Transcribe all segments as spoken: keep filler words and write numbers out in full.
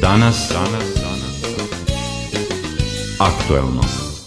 Danas, danas, danas, aktuelno.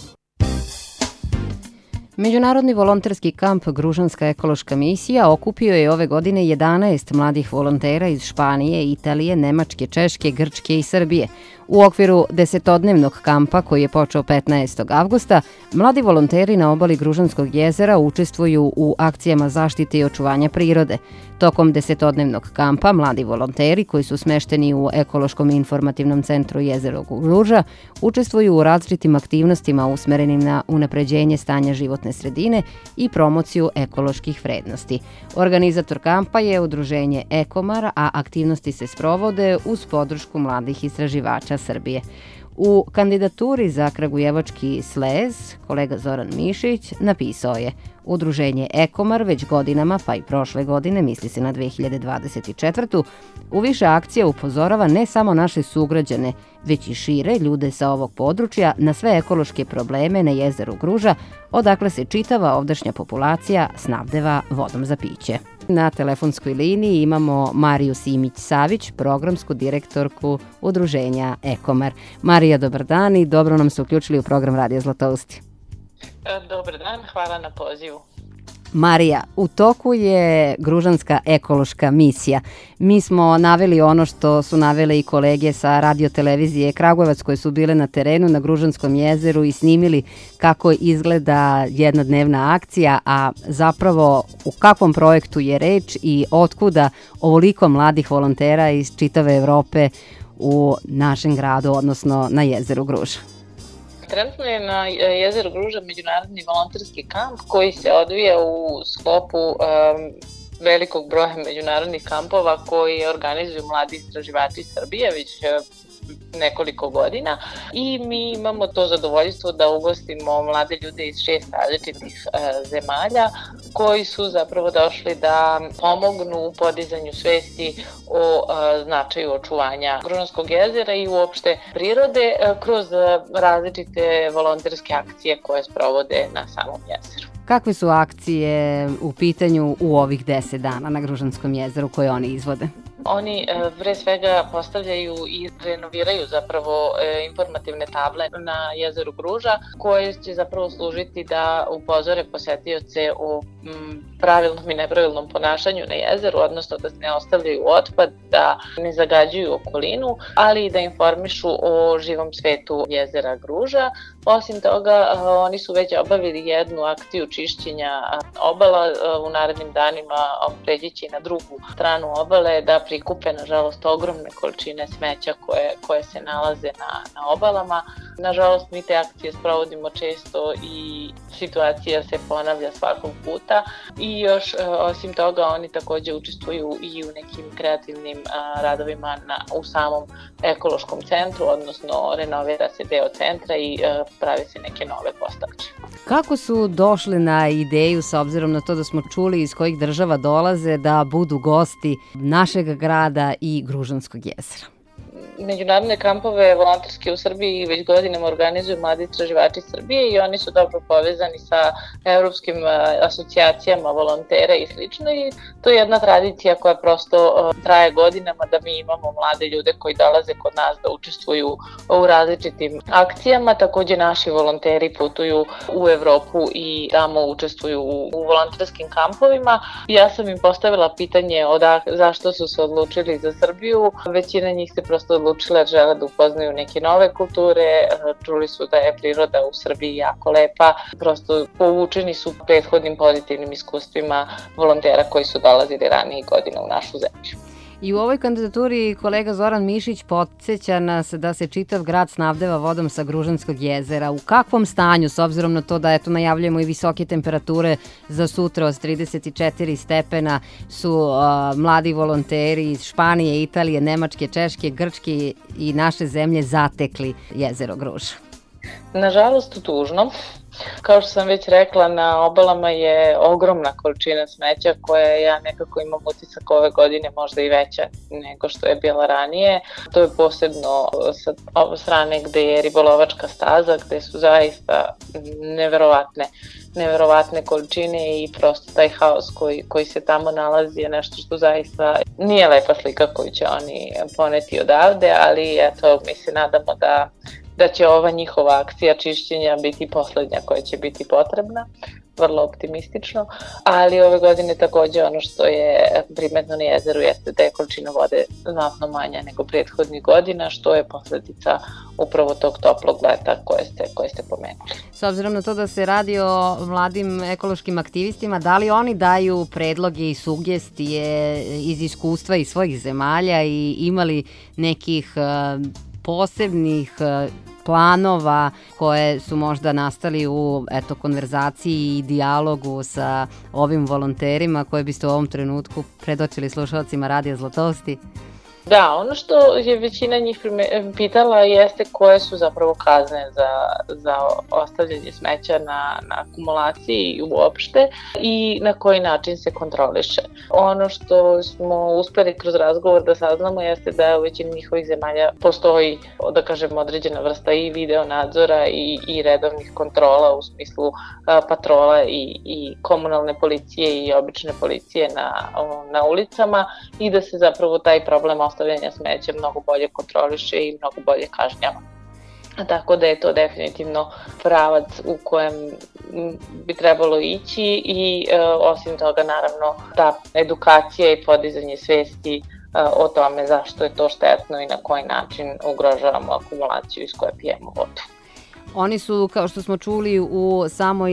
Međunarodni volonterski kamp Gružanska ekološka misija okupio je ove godine jedanaest mladih volontera iz Španije, Italije, Nemačke, Češke, Grčke i Srbije. U okviru desetodnevnog kampa koji je počeo petnaestog avgusta, mladi volonteri na obali Gružanskog jezera učestvuju u akcijama zaštite i očuvanja prirode. Tokom desetodnevnog kampa mladi volonteri koji su smešteni u ekološkom informativnom centru Jezero Gruža učestvuju u različitim aktivnostima usmerenim na unapređenje stanja životne sredine i promociju ekoloških vrednosti. Organizator kampa je udruženje Ekomar, a aktivnosti se sprovode uz podršku mladih istraživača Srbije. U kandidaturi za kragujevački slez kolega Zoran Mišić napisao je: Udruženje Ekomar već godinama, pa i prošle godine, misli se na dve hiljade dvadeset četvrtu. u više akcija upozorava ne samo naše sugrađane, već i šire ljude sa ovog područja na sve ekološke probleme na jezeru Gruža, odakle se čitava ovdašnja populacija snabdeva vodom za piće. Na telefonskoj liniji imamo Mariju Simić-Savić, programsku direktorku udruženja Ekomar. Marija, dobar dan i dobro nam se uključili u program Radija Zlatousti. Dobar dan, hvala na pozivu. Marija, u toku je Gružanska ekološka misija. Mi smo naveli ono što su navele i kolege sa radiotelevizije Kragujevac koje su bile na terenu na Gružanskom jezeru i snimili kako izgleda jednodnevna akcija, a zapravo u kakvom projektu je reč i otkuda ovoliko mladih volontera iz čitave Evrope u našem gradu, odnosno na jezeru Gruža. Trenutno je na jezeru Gruža međunarodni volonterski kamp koji se odvija u sklopu um, velikog broja međunarodnih kampova koji organizuju mladi istraživači Srbije već nekoliko godina i mi imamo to zadovoljstvo da ugostimo mlade ljude iz šest različitih e, zemalja koji su zapravo došli da pomognu u podizanju svesti o e, značaju očuvanja Gružanskog jezera i uopšte prirode e, kroz različite volonterske akcije koje sprovode na samom jezeru. Kakve su akcije u pitanju u ovih deset dana na Gružanskom jezeru koje oni izvode? Oni pre svega postavljaju i renoviraju zapravo informativne table na jezeru Gruža koje će zapravo služiti da upozore posetioce o pravilnom i nepravilnom ponašanju na jezeru, odnosno da se ne ostavljaju otpad, da ne zagađuju okolinu, ali i da informišu o živom svetu jezera Gruža. Osim toga, oni su već obavili jednu akciju čišćenja obala. U narednim danima preći će na drugu stranu obale da prikupe, nažalost, ogromne količine smeća koje, koje se nalaze na, na obalama. Nažalost, mi te akcije sprovodimo često i situacija se ponavlja svakog puta. I još, osim toga, oni takođe učestvuju i u nekim kreativnim radovima na, u samom ekološkom centru, odnosno renovira se deo centra i prave se neke nove postavke. Kako su došli na ideju, s obzirom na to da smo čuli iz kojih država dolaze, da budu gosti našeg grada i Gružanskog jezera? Međunarodne kampove volonterske u Srbiji već godinama organizuju mladi istraživači Srbije i oni su dobro povezani sa evropskim asocijacijama volontera i slično i to je jedna tradicija koja prosto traje godinama da mi imamo mlade ljude koji dolaze kod nas da učestvuju u različitim akcijama. Takođe naši volonteri putuju u Evropu i tamo učestvuju u volonterskim kampovima. Ja sam im postavila pitanje odak, zašto su se odlučili za Srbiju. Većina njih se prosto odlučila, žele da upoznaju neke nove kulture, čuli su da je priroda u Srbiji jako lepa, prosto povučeni su prethodnim pozitivnim iskustvima volontera koji su dolazili ranijih godina u našu zemlju. I u ovoj kandidaturi kolega Zoran Mišić podsjeća nas da se čitav grad snabdeva vodom sa Gružanskog jezera. U kakvom stanju, s obzirom na to da eto najavljujemo i visoke temperature za sutra od trideset četiri stepena, su uh, mladi volonteri iz Španije, Italije, Nemačke, Češke, Grčke i naše zemlje zatekli jezero Gruža? Nažalost, tužno. Kao što sam već rekla, na obalama je ogromna količina smeća koja ja nekako imam utisak ove godine možda i veća nego što je bila ranije. To je posebno sa ove strane gde je ribolovačka staza, gde su zaista neverovatne, neverovatne količine i prosto taj haos koji, koji se tamo nalazi je nešto što zaista nije lepa slika koju će oni poneti odavde, ali eto, mi se nadamo da da će ova njihova akcija čišćenja biti poslednja koja će biti potrebna, vrlo optimistično, ali ove godine takođe ono što je primetno na jezeru jeste da je količina vode znatno manja nego prethodnih godina, što je posledica upravo tog toplog leta koje ste, koje ste pomenuli. S obzirom na to da se radi o mladim ekološkim aktivistima, da li oni daju predloge i sugestije iz iskustva iz svojih zemalja i imali nekih uh, posebnih uh, planova koje su možda nastali u eto, konverzaciji i dijalogu sa ovim volonterima koje biste u ovom trenutku predočili slušalcima Radija Zlatosti? Da, ono što je većina njih pitala jeste koje su zapravo kazne za, za ostavljanje smeća na, na akumulaciji uopšte i na koji način se kontroliše. Ono što smo uspeli kroz razgovor da saznamo jeste da u većini njihovih zemalja postoji, da kažem, određena vrsta i video nadzora i, i redovnih kontrola u smislu a, patrola i, i komunalne policije i obične policije na, na ulicama i da se zapravo taj problem ostavljanja smeća mnogo bolje kontroliše i mnogo bolje kažnjava. Tako da je to definitivno pravac u kojem bi trebalo ići i e, osim toga naravno ta edukacija i podizanje svesti e, o tome zašto je to štetno i na koji način ugrožavamo akumulaciju iz koje pijemo vodu. Oni su, kao što smo čuli u samoj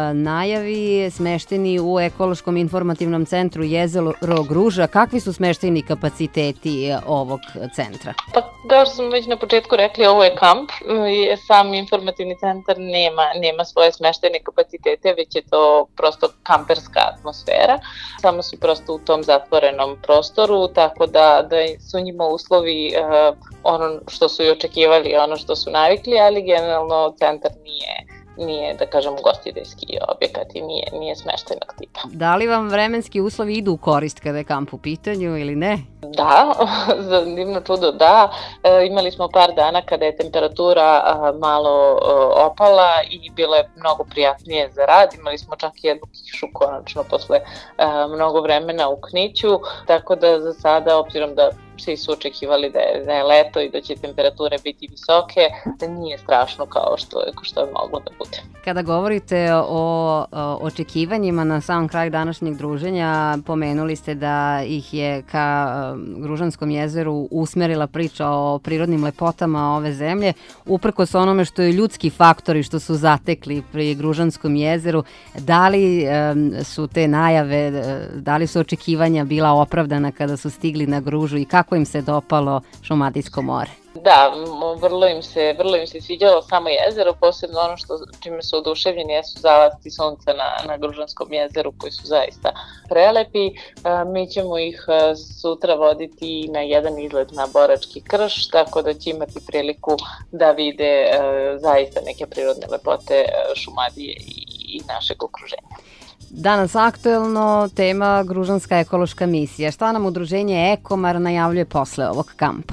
najavi, smešteni u Ekološkom informativnom centru Jezero Gruža. Kakvi su smeštajni kapaciteti ovog centra? Pa, kao što smo već na početku rekli, ovo je kamp. Sam informativni centar nema, nema svoje smeštajne kapacitete, već je to prosto kamperska atmosfera. Samo su prosto u tom zatvorenom prostoru, tako da, da su njima uslovi uh, ono što su i očekivali, ono što su navikli, ali generalno centar nije, nije da kažem, ugostiteljski objekat i nije, nije smeštajnog tipa. Da li vam vremenski uslovi idu u korist kada je kamp u pitanju ili ne? Da, za divno čudo da. E, imali smo par dana kada je temperatura a, malo a, opala i bilo je mnogo prijatnije za rad. Imali smo čak i jednu kišu konačno posle a, mnogo vremena u Kniću, tako da za sada, obzirom da svi su očekivali da je, da je leto i da će temperature biti visoke, da nije strašno kao što je, kao što je moglo da bude. Kada govorite o, o očekivanjima na sam kraj današnjeg druženja, pomenuli ste da ih je ka Gružanskom jezeru usmerila priča o prirodnim lepotama ove zemlje, uprkos onome što je ljudski faktori što su zatekli pri Gružanskom jezeru. Da li um, su te najave, da li su očekivanja bila opravdana kada su stigli na Gružu i kako im se dopalo Šumadijsko more? Da, vrlo im se, vrlo im se sviđalo samo jezero, posebno ono što čime su oduševljeni jesu zalasti sunca na, na Gružanskom jezeru koji su zaista prelepi. Mi ćemo ih sutra voditi na jedan izlet na Borački krš, tako da će imati priliku da vide zaista neke prirodne lepote Šumadije i, i našeg okruženja. Danas aktuelno tema Gružanska ekološka misija. Šta nam udruženje Ekomar najavljuje posle ovog kampa?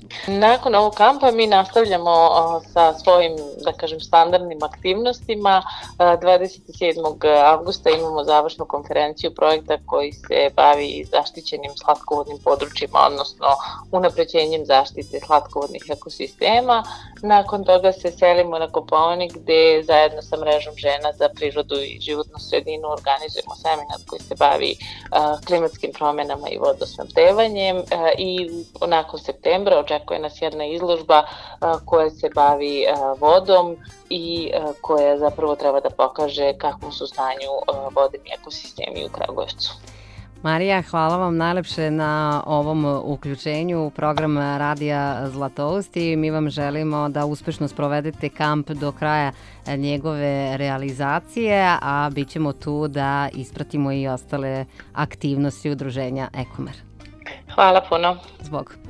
Nakon ovog kampa mi nastavljamo sa svojim, da kažem, standardnim aktivnostima. dvadeset sedmog avgusta imamo završnu konferenciju projekta koji se bavi zaštićenim slatkovodnim područjima, odnosno unapređenjem zaštite slatkovodnih ekosistema. Nakon toga se selimo na Kopaonik gde zajedno sa mrežom žena za prirodu i životnu sredinu organizujemo seminar koji se bavi klimatskim promenama i vodosnabdevanjem i nakon septembra očekuje nas jedna izložba koja se bavi vodom i koja zapravo treba da pokaže kakvom su stanju vodeni ekosistemi u Kragujevcu. Marija, hvala vam najlepše na ovom uključenju u program Radija Zlatousti. Mi vam želimo da uspešno sprovedete kamp do kraja njegove realizacije, a bit ćemo tu da ispratimo i ostale aktivnosti udruženja Ekomar. Hvala puno. Zbog.